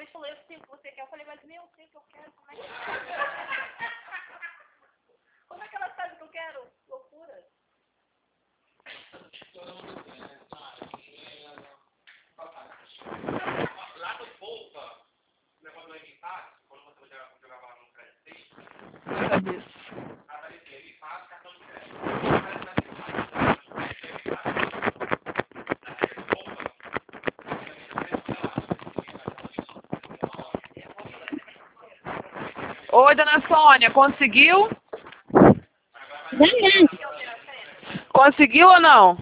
vez falou, eu sei o que você quer. Eu falei, mas nem eu sei o que eu quero. Como é que ela sabe o que eu quero? Loucura. Lá no Poupa, o negócio do MPAS, quando você jogava lá no crédito, aparecia MPAS, cartão de crédito. Oi, dona Sônia, conseguiu? Conseguiu ou não?